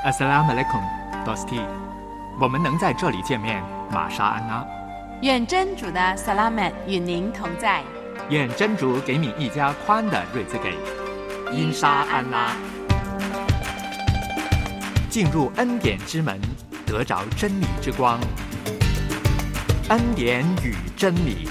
Assalamualaikum, Dosti。我们能在这里见面，玛莎安拉。 愿真主的 Salamat 与您同在。 愿真主给你一家宽的瑞兹给。因沙安拉。进入恩典之门，得着真理之光。恩典与真理。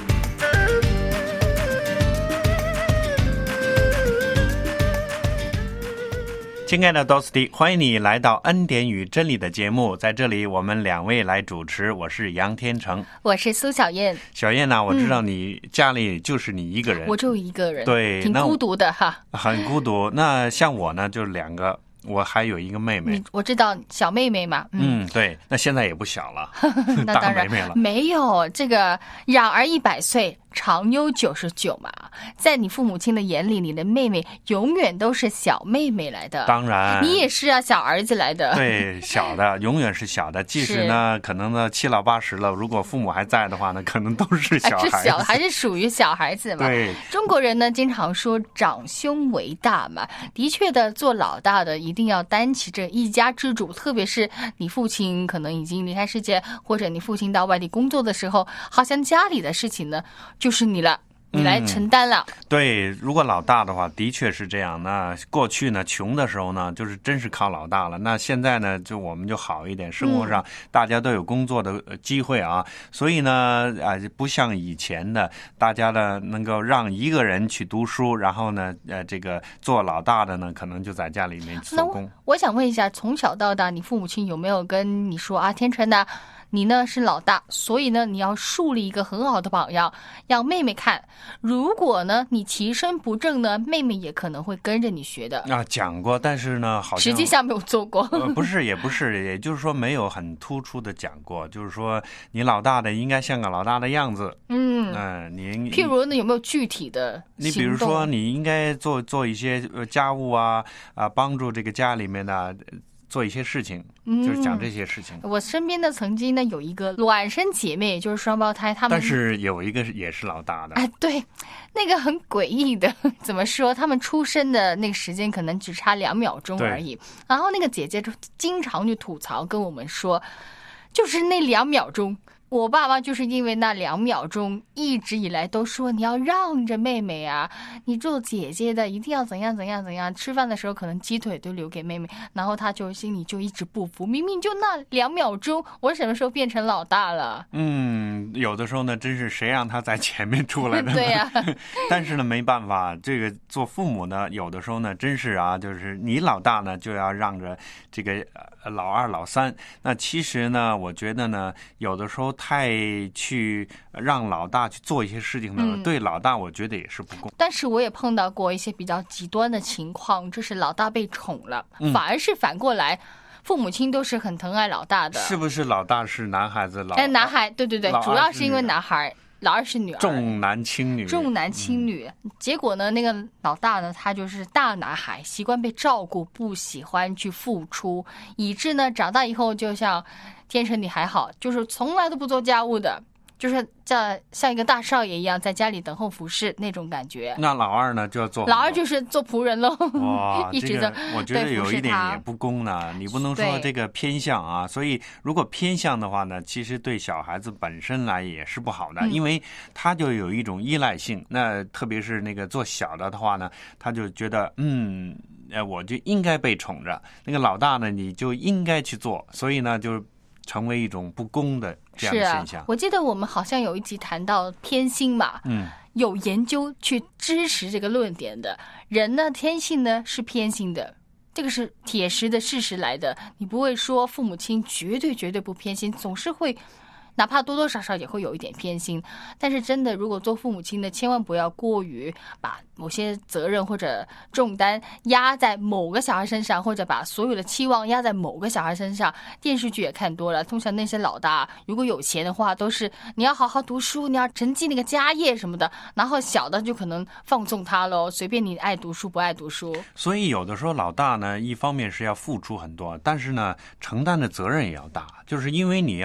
亲爱的 Dosti， 欢迎你来到恩典与真理的节目。在这里我们两位来主持，我是杨天成， 我是苏小燕。 小燕呢，我知道你家里就是你一个人， 我就一个人， 对， 挺孤独的哈， 很孤独。那像我呢，就两个，我还有一个妹妹。 我知道小妹妹嘛， 对，那现在也不小了， 那当然大妹妹了。 没有这个养儿100岁。长忧99嘛，在你父母亲的眼里，你的妹妹永远都是小妹妹来的。 当然， 你也是啊，小儿子来的。 对，小的永远是小的，即使呢，可能呢7老80了，如果父母还在的话呢，可能都是小孩子， 还是属于小孩子嘛。 对， 中国人呢经常说长兄为大嘛，的确的，做老大的一定要担起这一家之主，特别是你父亲可能已经离开世界，或者你父亲到外地工作的时候，好像家里的事情呢就是你了，你来承担了。 对，如果老大的话，的确是这样。那过去呢，穷的时候呢，就是真是靠老大了。那现在呢，就我们就好一点，生活上大家都有工作的机会啊，所以呢，不像以前的，大家呢能够让一个人去读书，然后呢，这个做老大的呢，可能就在家里面做工。 我想问一下，从小到大，你父母亲有没有跟你说啊，天成的？你呢是老大，所以呢你要树立一个很好的榜样，让妹妹看。如果呢你其身不正呢，妹妹也可能会跟着你学的。 讲过，但是呢好像实际上没有做过。 不是，也不是，也就是说没有很突出的讲过，就是说你老大的应该像个老大的样子。你譬如呢有没有具体的行动？ 你比如说你应该做一些家务啊，帮助这个家里面的。做一些事情，就是讲这些事情。 我身边的曾经呢有一个孪生姐妹，就是双胞胎，他们但是有一个也是老大的。 对，那个很诡异的，怎么说？他们出生的那个时间可能只差2秒钟而已。然后那个姐姐就经常就吐槽跟我们说，就是那2秒钟。我爸妈就是因为那2秒钟，一直以来都说你要让着妹妹啊，你做姐姐的一定要怎样怎样怎样。吃饭的时候可能鸡腿都留给妹妹，然后她就心里就一直不服，明明就那2秒钟，我什么时候变成老大了？ 有的时候呢，真是谁让他在前面出来的呢？ 对呀。 但是呢，没办法，这个做父母呢，有的时候呢，真是啊，就是你老大呢，就要让着这个老2、老3。那其实呢，我觉得呢，有的时候太去让老大去做一些事情呢，对老大我觉得也是不公。 但是我也碰到过一些比较极端的情况，就是老大被宠了，反而是反过来，父母亲都是很疼爱老大的。 是不是老大是男孩子？ 男孩，对，主要是因为男孩。老2是女儿， 重男轻女。结果呢，那个老大呢，他就是大男孩，习惯被照顾，不喜欢去付出，以致呢，长大以后就像天成你还好，就是从来都不做家务的，就是像一个大少爷一样，在家里等候服侍那种感觉。 那老2呢，就要做老2就是做仆人喽。 哇， 一直的， 我觉得有一点也不公呢。你不能说这个偏向啊，所以如果偏向的话呢，其实对小孩子本身来也是不好的，因为他就有一种依赖性。那特别是那个做小的话呢，他就觉得我就应该被宠着，那个老大呢，你就应该去做，所以呢，就成为一种不公的这样的现象。 我记得我们好像有一集谈到偏心嘛，有研究去支持这个论点的。人呢，天性呢是偏心的，这个是铁石的事实来的。你不会说父母亲绝对不偏心，总是会。哪怕多多少少也会有一点偏心，但是真的，如果做父母亲的，千万不要过于把某些责任或者重担压在某个小孩身上，或者把所有的期望压在某个小孩身上。电视剧也看多了，通常那些老大如果有钱的话，都是你要好好读书，你要承继那个家业什么的，然后小的就可能放纵他咯，随便你爱读书不爱读书。 所以有的时候老大呢，一方面是要付出很多，但是呢，承担的责任也要大，就是因为你要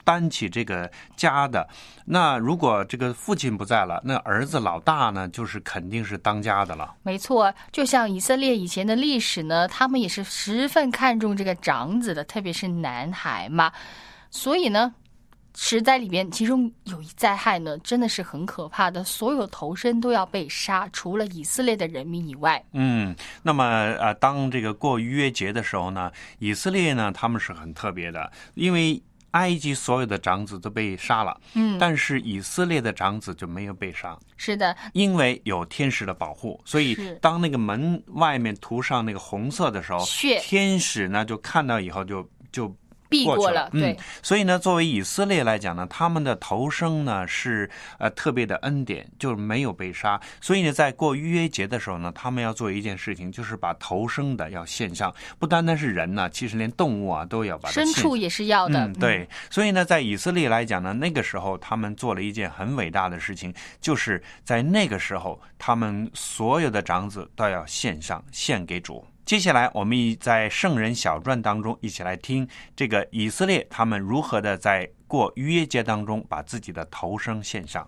担起这个家的。那如果这个父亲不在了，那儿子老大呢，就是肯定是当家的了。 没错，就像以色列以前的历史呢，他们也是十分看重这个长子的，特别是男孩嘛。所以呢，10灾里面其中有一灾害呢，真的是很可怕的，所有头生都要被杀，除了以色列的人民以外。 那么当这个过逾越节的时候呢，以色列呢他们是很特别的，因为埃及所有的长子都被杀了，但是以色列的长子就没有被杀。 是的， 因为有天使的保护，所以当那个门外面涂上那个红色的时候，天使呢就看到以后就避过了。对， 所以呢，作为以色列来讲呢，他们的头生呢是特别的恩典，就是没有被杀。所以呢，在过逾越节的时候呢，他们要做一件事情，就是把头生的要献上，不单单是人呢，其实连动物啊都要把它献上， 牲畜也是要的。 对，所以呢，在以色列来讲呢，那个时候他们做了一件很伟大的事情，就是在那个时候，他们所有的长子都要献给主。接下来我们在圣人小传当中一起来听这个以色列他们如何的在过逾越节当中把自己的头生献上。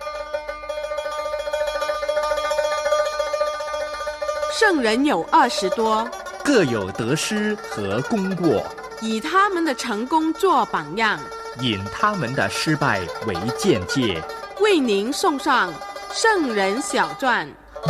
圣人有20多， 各有得失和功过， 以他们的成功做榜样， 引他们的失败为鉴戒， 为您送上圣人小传。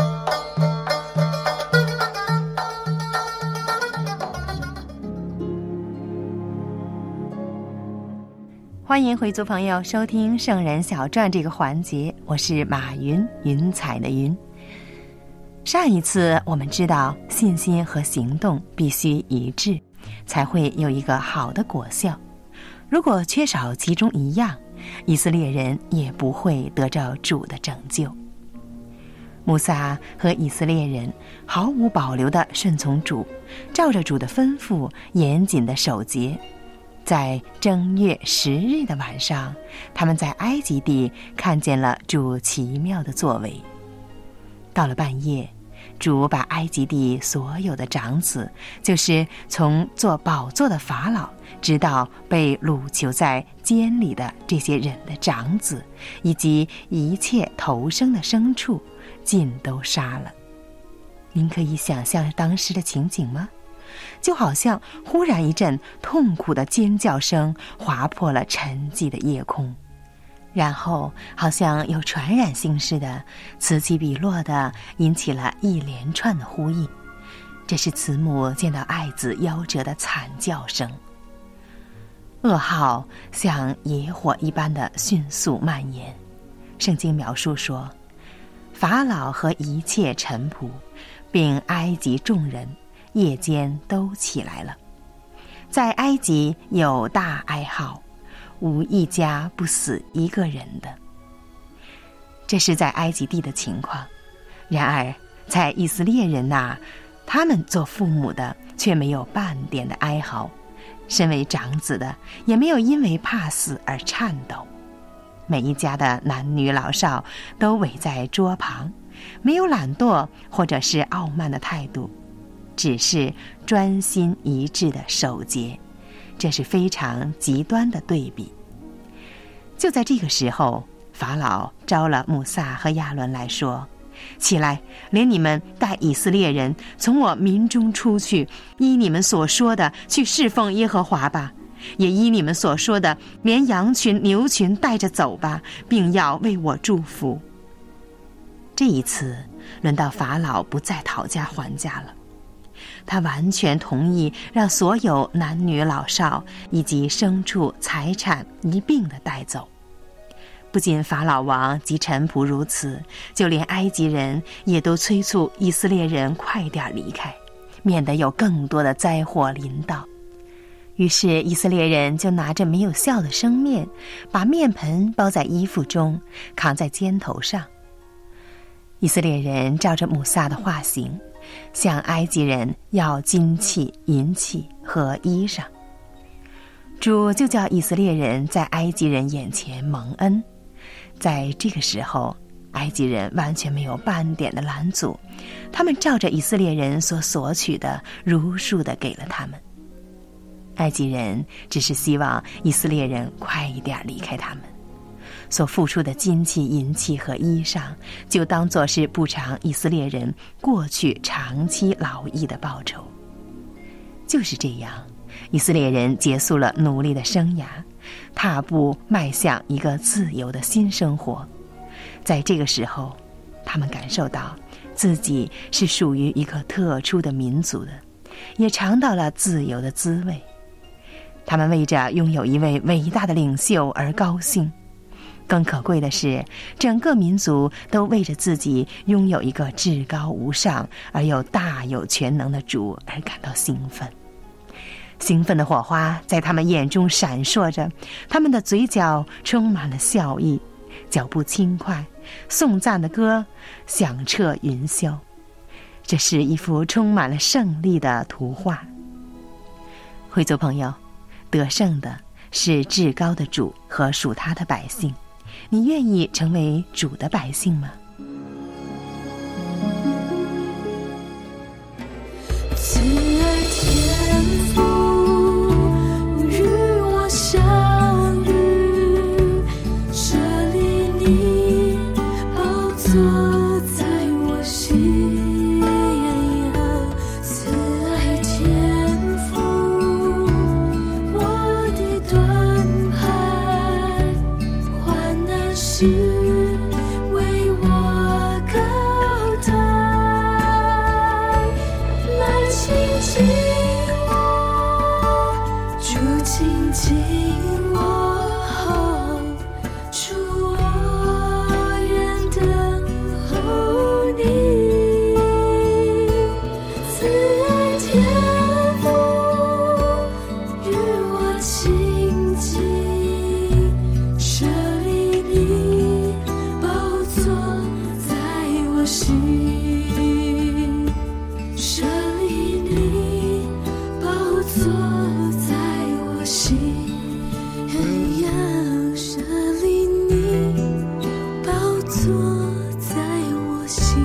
欢迎回族朋友收听圣人小传这个环节，我是马云，云彩的云。上一次我们知道信心和行动必须一致，才会有一个好的果效。如果缺少其中一样，以色列人也不会得着主的拯救。穆萨和以色列人毫无保留地顺从主，照着主的吩咐严谨地守节。在正月10日的晚上，他们在埃及地看见了主奇妙的作为。到了半夜，主把埃及地所有的长子，就是从做宝座的法老直到被掳囚在监里的这些人的长子，以及一切头生的牲畜，尽都杀了。您可以想象当时的情景吗？就好像忽然一阵痛苦的尖叫声划破了沉寂的夜空，然后好像有传染性似的，此起彼落的引起了一连串的呼应。这是慈母见到爱子夭折的惨叫声。噩耗像野火一般的迅速蔓延。圣经描述说，法老和一切臣仆并埃及众人夜间都起来了，在埃及有大哀号，无一家不死一个人的。这是在埃及地的情况。然而在以色列人那儿，他们做父母的却没有半点的哀嚎，身为长子的也没有因为怕死而颤抖。每一家的男女老少都围在桌旁，没有懒惰或者是傲慢的态度，只是专心一致的守节。这是非常极端的对比。就在这个时候，法老招了穆萨和亚伦来说，起来，连你们带以色列人从我民中出去，依你们所说的去侍奉耶和华吧，也依你们所说的连羊群牛群带着走吧，并要为我祝福。这一次轮到法老不再讨价还价了，他完全同意让所有男女老少以及牲畜财产一并的带走。不仅法老王及臣仆如此，就连埃及人也都催促以色列人快点离开，免得有更多的灾祸临到。于是以色列人就拿着没有酵的生面，把面盆包在衣服中，扛在肩头上。以色列人照着母萨的话行，向埃及人要金器、银器和衣裳。主就叫以色列人在埃及人眼前蒙恩。在这个时候，埃及人完全没有半点的拦阻，他们照着以色列人所索取的，如数的给了他们。 埃及人只是希望以色列人快一点离开他们，所付出的金器、银器和衣裳，就当作是补偿以色列人过去长期劳役的报酬。就是这样，以色列人结束了奴隶的生涯，踏步迈向一个自由的新生活。在这个时候，他们感受到自己是属于一个特殊的民族的，也尝到了自由的滋味。他们为着拥有一位伟大的领袖而高兴，更可贵的是，整个民族都为着自己拥有一个至高无上而又大有全能的主而感到兴奋。兴奋的火花在他们眼中闪烁着，他们的嘴角充满了笑意，脚步轻快，颂赞的歌响彻云霄。这是一幅充满了胜利的图画。会族朋友，得胜的是至高的主和属他的百姓，你愿意成为主的百姓吗？ 慈爱天父与我相遇，这里你宝座在我心。慈爱天父，我的盾牌，患难时为我高抬，来亲近我，主亲近我，主我愿等候你。慈爱天父与我亲近，这里你宝座在我心，这里你宝座在我心，这里你宝座在我心。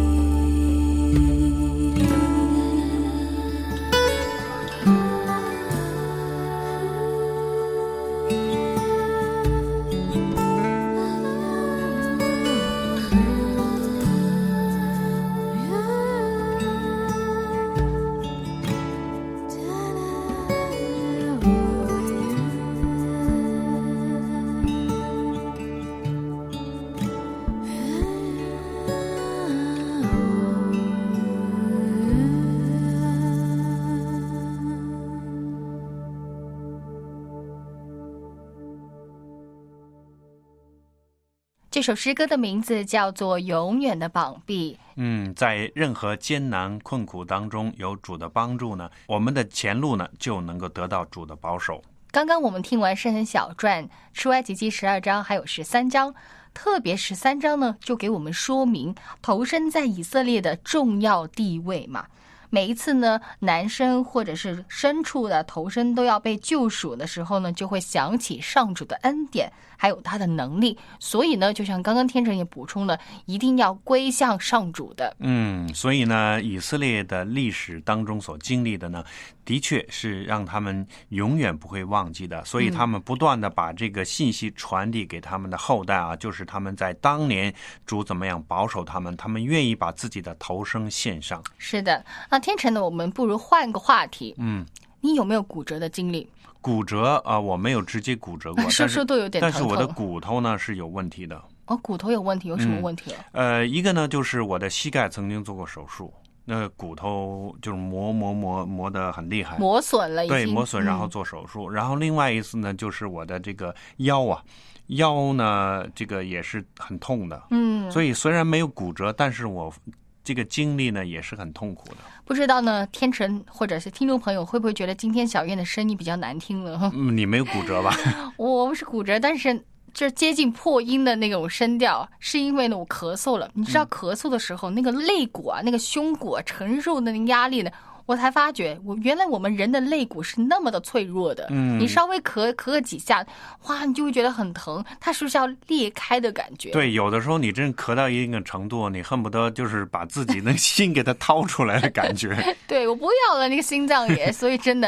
这首诗歌的名字叫做《永远的膀臂》。 在任何艰难困苦当中，有主的帮助呢，我们的前路呢就能够得到主的保守。 刚刚我们听完圣人小传出埃及记12章还有13章，特别13章呢就给我们说明投身在以色列的重要地位嘛。每一次呢，男生或者是牲畜的头身都要被救赎的时候呢，就会想起上主的恩典，还有他的能力。所以呢，就像刚刚天成也补充了，一定要归向上主的。 所以呢，以色列的历史当中所经历的呢，的确是让他们永远不会忘记的。所以他们不断的把这个信息传递给他们的后代啊，就是他们在当年主怎么样保守他们，他们愿意把自己的头生献上。 是的，那天成呢，我们不如换个话题。你有没有骨折的经历？ 骨折我没有直接骨折过， 说说都有点疼痛。 但是我的骨头呢是有问题的。 骨头有问题，有什么问题？ 一个呢就是我的膝盖曾经做过手术，那骨头就是磨得很厉害， 磨损了已经。 对，磨损然后做手术。然后另外一次呢就是我的这个腰呢这个也是很痛的。所以虽然没有骨折，但是我这个经历呢也是很痛苦的。 不知道呢，天成或者是听众朋友会不会觉得今天小燕的声音比较难听了？ 你没有骨折吧？ 我是骨折，但是这接近破音的那种声调，是因为呢我咳嗽了。你知道咳嗽的时候，那个肋骨啊，那个胸骨啊，承受的那个压力呢，我才发觉原来我们人的肋骨是那么的脆弱的。你稍微咳个几下，哇，你就会觉得很疼，它是不是要裂开的感觉？ 对，有的时候你真咳到一定程度，你恨不得就是把自己的心给它掏出来的感觉。 对，我不要了那个心脏也，所以真的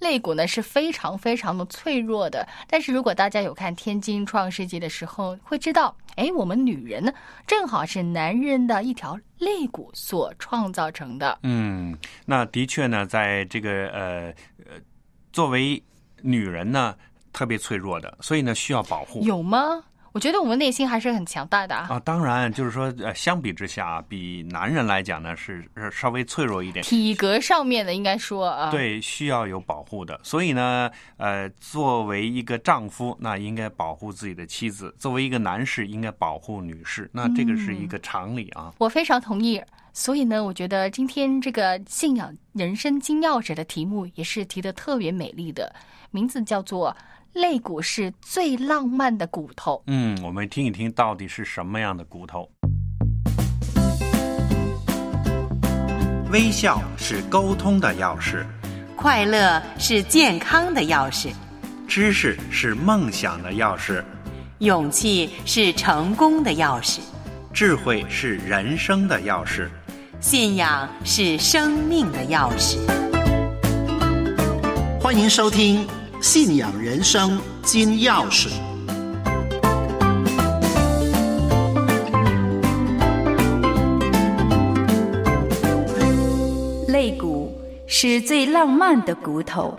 肋骨呢是非常非常的脆弱的。但是如果大家有看天津创世纪的时候，会知道我们女人呢正好是男人的一条肋骨所创造成的。 那的确呢，在这个作为女人呢特别脆弱的，所以呢需要保护。 有吗？我觉得我们内心还是很强大的啊。 当然就是说相比之下比男人来讲呢是稍微脆弱一点， 体格上面的应该说啊， 对，需要有保护的。所以呢作为一个丈夫，那应该保护自己的妻子，作为一个男士应该保护女士，那这个是一个常理啊。 我非常同意。所以呢，我觉得今天这个信仰人生金钥匙的题目也是提得特别美丽的，名字叫做肋骨是最浪漫的骨头。 我们听一听到底是什么样的骨头。 微笑是沟通的钥匙， 快乐是健康的钥匙， 知识是梦想的钥匙， 勇气是成功的钥匙， 智慧是人生的钥匙， 信仰是生命的钥匙。 欢迎收听信仰人生金钥匙。 肋骨是最浪漫的骨头。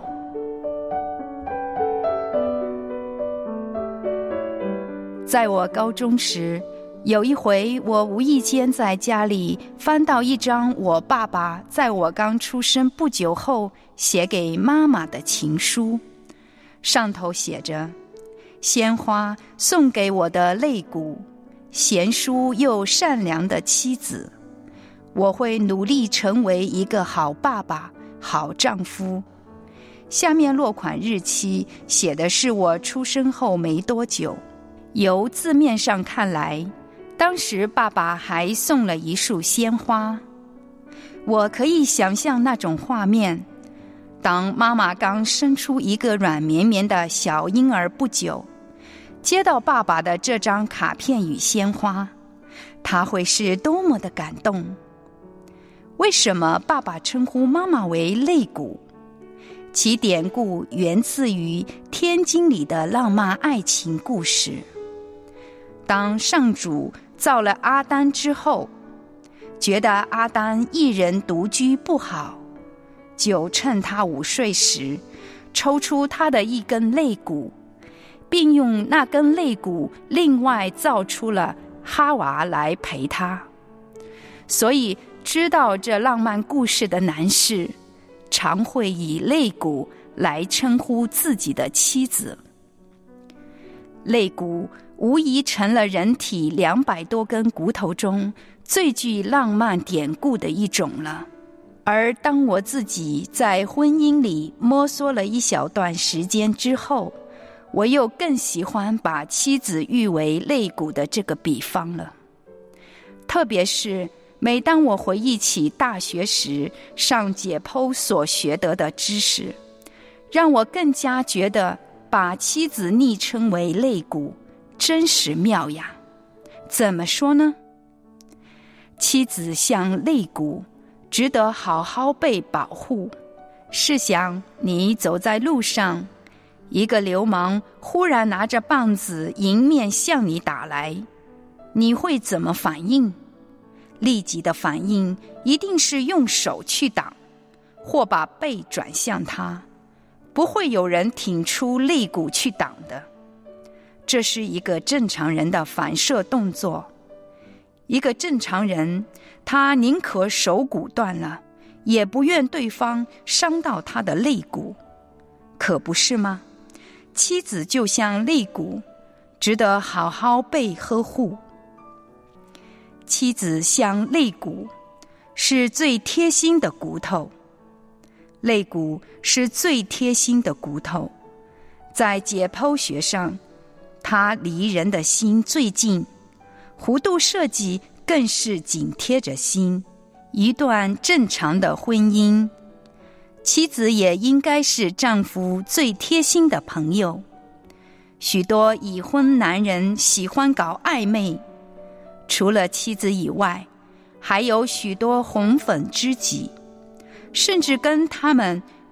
在我高中时，有一回我无意间在家里翻到一张我爸爸在我刚出生不久后写给妈妈的情书，上头写着：鲜花送给我的肋骨，贤淑又善良的妻子，我会努力成为一个好爸爸、好丈夫。下面落款日期写的是我出生后没多久，由字面上看来，当时爸爸还送了一束鲜花。我可以想象那种画面，当妈妈刚生出一个软绵绵的小婴儿不久，接到爸爸的这张卡片与鲜花，她会是多么的感动。为什么爸爸称呼妈妈为肋骨？其典故源自于《天经》里的浪漫爱情故事。当上主造了阿丹之后，觉得阿丹一人独居不好，就趁他午睡时抽出他的一根肋骨，并用那根肋骨另外造出了哈娃来陪他。所以知道这浪漫故事的男士常会以肋骨来称呼自己的妻子。肋骨无疑成了人体200多根骨头中最具浪漫典故的一种了。而当我自己在婚姻里摸索了一小段时间之后，我又更喜欢把妻子誉为肋骨的这个比方了。特别是每当我回忆起大学时上解剖所学得的知识，让我更加觉得把妻子昵称为肋骨真实妙呀。怎么说呢？妻子像肋骨，值得好好被保护。试想你走在路上，一个流氓忽然拿着棒子迎面向你打来，你会怎么反应？立即的反应一定是用手去挡，或把背转向他，不会有人挺出肋骨去挡的。这是一个正常人的反射动作。一个正常人，他宁可手骨断了，也不愿对方伤到他的肋骨，可不是吗？妻子就像肋骨，值得好好被呵护。妻子像肋骨，是最贴心的骨头。肋骨是最贴心的骨头，在解剖学上，它离人的心最近，弧度设计更是紧贴着心。一段正常的婚姻，妻子也应该是丈夫最贴心的朋友。许多已婚男人喜欢搞暧昧，除了妻子以外，还有许多红粉知己，甚至跟他们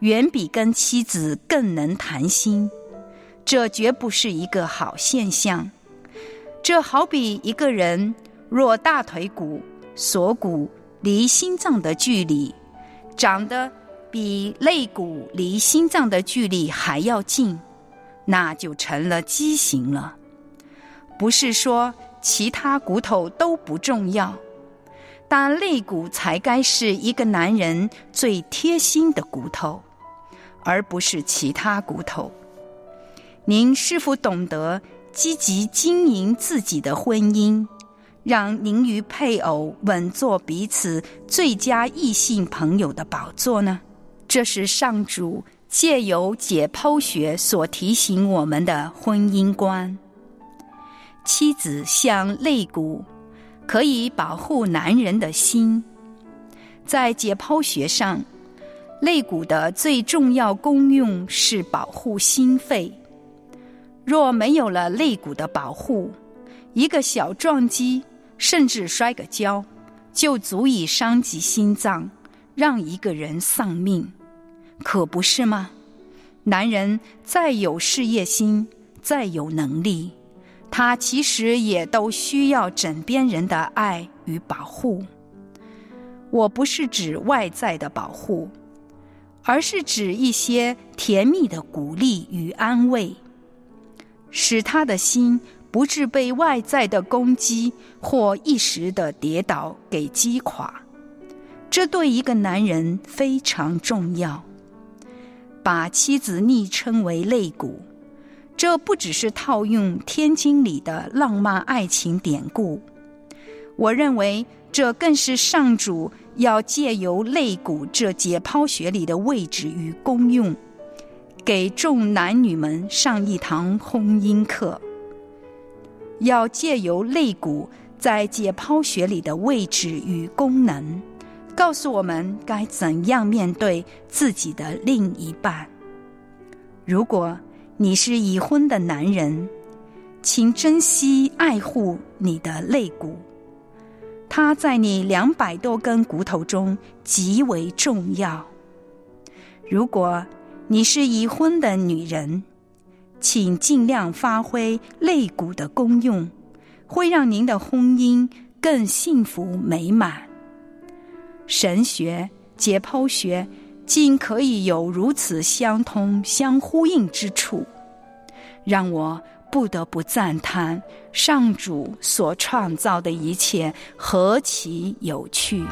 远比跟妻子更能谈心，这绝不是一个好现象。这好比一个人若大腿骨、锁骨离心脏的距离长得比肋骨离心脏的距离还要近，那就成了畸形了。不是说其他骨头都不重要，但肋骨才该是一个男人最贴心的骨头，而不是其他骨头。您是否懂得积极经营自己的婚姻，让您与配偶稳坐彼此最佳异性朋友的宝座呢？这是上主借由解剖学所提醒我们的婚姻观。妻子像肋骨，可以保护男人的心。在解剖学上，肋骨的最重要功用是保护心肺。若没有了肋骨的保护，一个小撞击甚至摔个跤，就足以伤及心脏，让一个人丧命，可不是吗？男人再有事业心，再有能力，他其实也都需要枕边人的爱与保护。我不是指外在的保护，而是指一些甜蜜的鼓励与安慰，使他的心不致被外在的攻击或一时的跌倒给击垮。这对一个男人非常重要。把妻子昵称为肋骨，这不只是套用天经里的浪漫爱情典故，我认为这更是上主要借由肋骨这解剖学里的位置与功用，给众男女们上一堂婚姻课。要借由肋骨在解剖学里的位置与功能，告诉我们该怎样面对自己的另一半。如果你是已婚的男人，请珍惜爱护你的肋骨，它在你200多根骨头中极为重要。如果你是已婚的女人，请尽量发挥肋骨的功用，会让您的婚姻更幸福美满。神学、解剖学竟可以有如此相通相呼应之处，让我不得不赞叹上主所创造的一切何其有趣。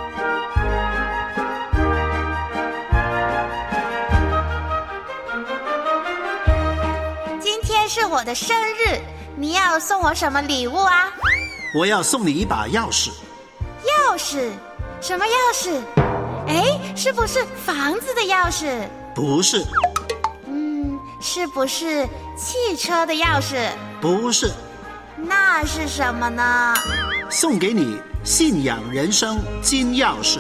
今天是我的生日，你要送我什么礼物啊？ 我要送你一把钥匙。 钥匙？什么钥匙？哎，是不是房子的钥匙？ 不是。 是不是汽车的钥匙？ 不是。 那是什么呢？ 送给你信仰人生金钥匙。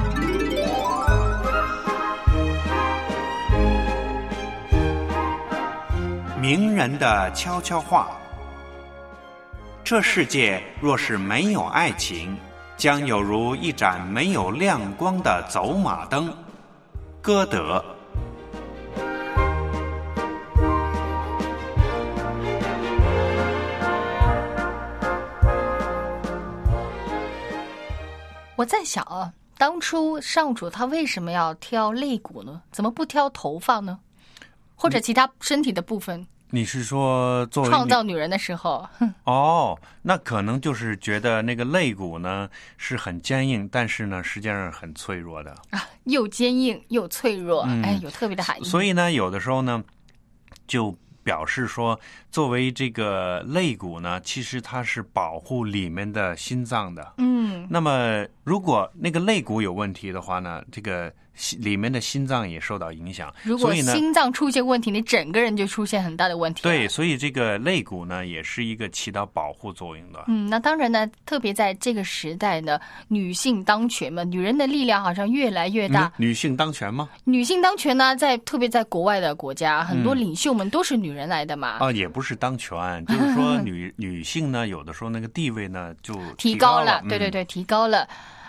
名人的悄悄话。这世界若是没有爱情，将有如一盏没有亮光的走马灯。歌德。 我在想啊，当初上主他为什么要挑肋骨呢？怎么不挑头发呢？或者其他身体的部分？ 你是说作为创造女人的时候？ 哦，那可能就是觉得那个肋骨呢是很坚硬，但是呢实际上很脆弱的啊，又坚硬又脆弱，哎，有特别的含义。 所以呢，有的时候呢，就表示说，作为这个肋骨呢，其实它是保护里面的心脏的。那么如果那个肋骨有问题的话呢，这个里面的心脏也受到影响。 如果心脏出现问题，你整个人就出现很大的问题。 对，所以这个肋骨呢，也是一个起到保护作用的。 那当然呢，特别在这个时代呢，女性当权嘛，女人的力量好像越来越大。 女性当权吗？ 女性当权呢，特别在国外的国家，很多领袖们都是女人来的嘛。 也不是当权，就是说女性呢，有的时候那个地位呢就提高了。对对对，提高了。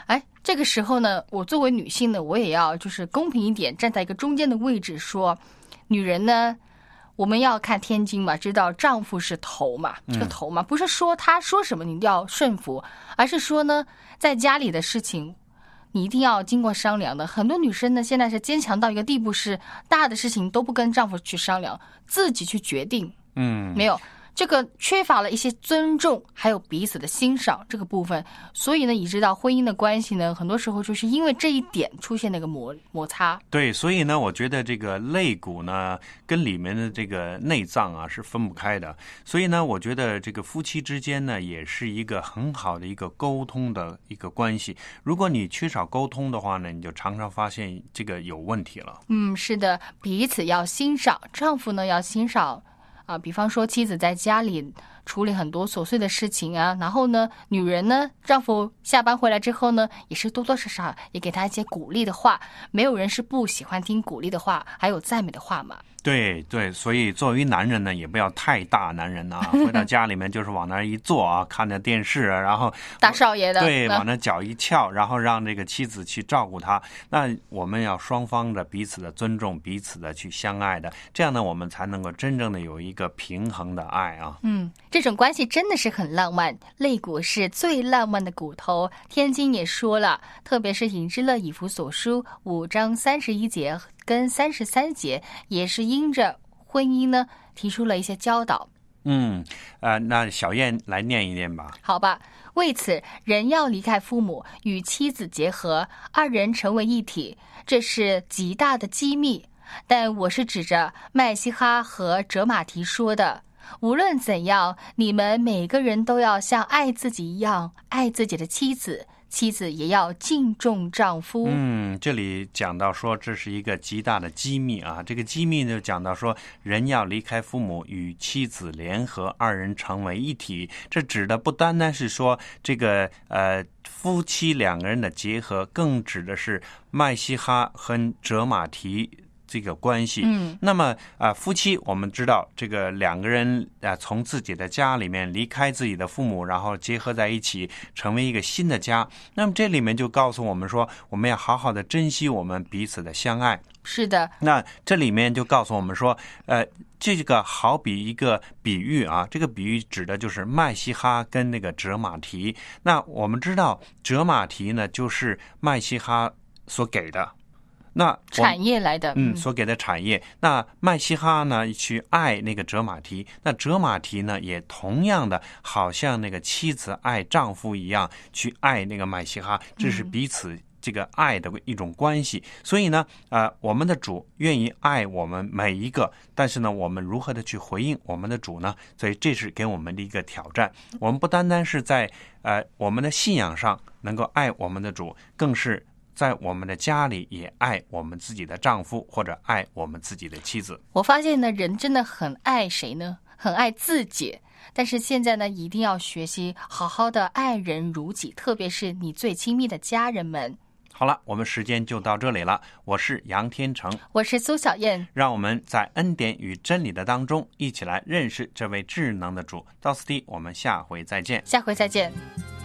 哎，这个时候呢，我作为女性呢，我也要就是公平一点，站在一个中间的位置说，女人呢，我们要看天经嘛，知道丈夫是头嘛，这个头嘛，不是说他说什么你都要顺服，而是说呢，在家里的事情你一定要经过商量的。很多女生呢，现在是坚强到一个地步，是大的事情都不跟丈夫去商量，自己去决定。没有。这个缺乏了一些尊重，还有彼此的欣赏这个部分，所以呢，以致到婚姻的关系呢，很多时候就是因为这一点出现那个摩擦。 对，所以呢，我觉得这个肋骨呢，跟里面的这个内脏啊是分不开的。所以呢，我觉得这个夫妻之间呢，也是一个很好的一个沟通的一个关系。如果你缺少沟通的话呢，你就常常发现这个有问题了。 是的，彼此要欣赏，丈夫呢要欣赏。比方说妻子在家里处理很多琐碎的事情啊，然后呢，女人呢，丈夫下班回来之后呢，也是多多少少也给他一些鼓励的话，没有人是不喜欢听鼓励的话，还有赞美的话嘛。 对对，所以作为男人呢，也不要太大男人啊，回到家里面就是往那一坐啊，看着电视啊，然后大少爷的， 对，往那脚一翘，然后让这个妻子去照顾他。那我们要双方的彼此的尊重，彼此的去相爱的，这样呢，我们才能够真正的有一个平衡的爱啊。 这种关系真的是很浪漫，肋骨是最浪漫的骨头。天经也说了，特别是引之勒以弗所书5章31节跟33节，也是因着婚姻呢提出了一些教导。 那小燕来念一念吧。 好吧，为此人要离开父母，与妻子结合，二人成为一体，这是极大的机密。但我是指着麦西哈和折马提说的。无论怎样，你们每个人都要像爱自己一样爱自己的妻子，妻子也要敬重丈夫。 这里讲到说这是一个极大的机密啊，这个机密呢讲到说人要离开父母，与妻子联合，二人成为一体。这指的不单单是说这个夫妻两个人的结合，更指的是麦西哈和折马提这个关系。那么夫妻我们知道这个两个人从自己的家里面离开自己的父母，然后结合在一起成为一个新的家。那么这里面就告诉我们说，我们要好好的珍惜我们彼此的相爱。 是的， 那这里面就告诉我们说这个好比一个比喻啊，这个比喻指的就是麦西哈跟那个折马提。那我们知道折马提呢就是麦西哈所给的，那产业来的， 所给的产业。那麦西哈呢去爱那个折马提，那折马提呢也同样的好像那个妻子爱丈夫一样去爱那个麦西哈，这是彼此这个爱的一种关系。所以呢我们的主愿意爱我们每一个，但是呢我们如何的去回应我们的主呢？所以这是给我们的一个挑战。我们不单单是在我们的信仰上能够爱我们的主，更是在我们的家里也爱我们自己的丈夫，或者爱我们自己的妻子。 我发现呢，人真的很爱谁呢？很爱自己。但是现在呢，一定要学习好好的爱人如己，特别是你最亲密的家人们。 好了，我们时间就到这里了。我是杨天成， 我是苏小燕， 让我们在恩典与真理的当中一起来认识这位智能的主。到此地，我们下回再见。 下回再见。